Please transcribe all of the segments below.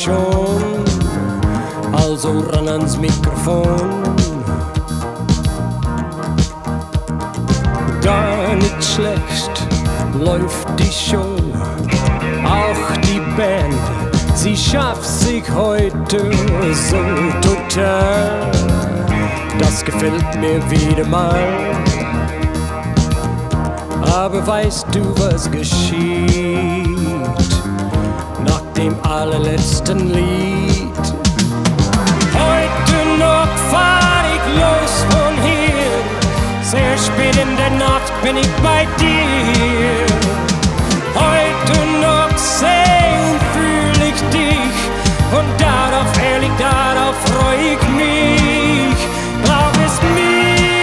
schon, also ran ans Mikrofon. Gar nicht schlecht läuft die Show, auch die Band, sie schafft sich heute so total. Das gefällt mir wieder mal. Aber weißt du, was geschieht nach dem allerletzten Lied? Heute noch fahr ich los von hier, sehr spät in der Nacht bin ich bei dir. Heute noch seh und fühl ich dich und darauf, ehrlich, darauf freu ich mich. Glaub es mir.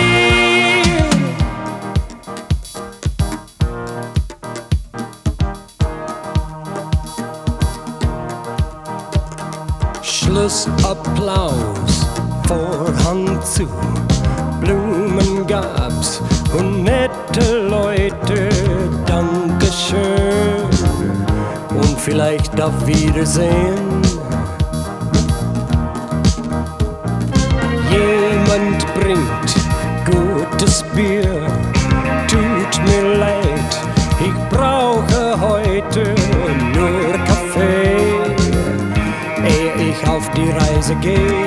Schluss, Applaus, Vorhang zu, Blumen gab's und nette Leute, Dankeschön und vielleicht auf Wiedersehen. Jemand bringt gutes Bier, tut mir leid, ich brauche heute nur Kaffee, ehe ich auf die Reise gehe.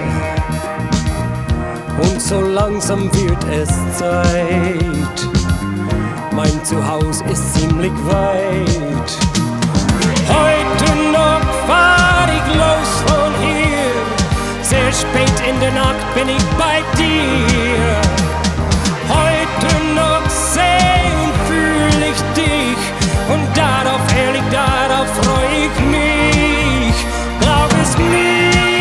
Und so langsam wird es Zeit, mein Zuhause ist ziemlich weit. Heute noch fahr ich los von hier, sehr spät in der Nacht bin ich bei dir. Heute noch seh und fühl ich dich und darauf, ehrlich, darauf freu ich mich. Glaub es mir.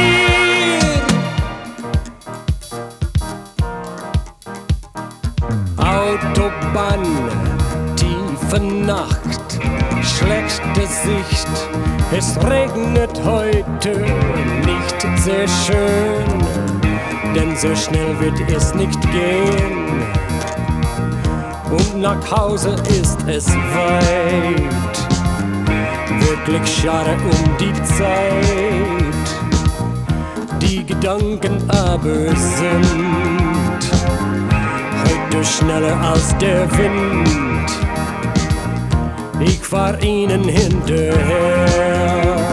Autobahn, tiefe Nacht, schlechte Sicht, es regnet heute nicht sehr schön, denn so schnell wird es nicht gehen und nach Hause ist es weit, wirklich schade um die Zeit, die Gedanken aber sind heute schneller als der Wind. Ich fahr ihnen hinterher.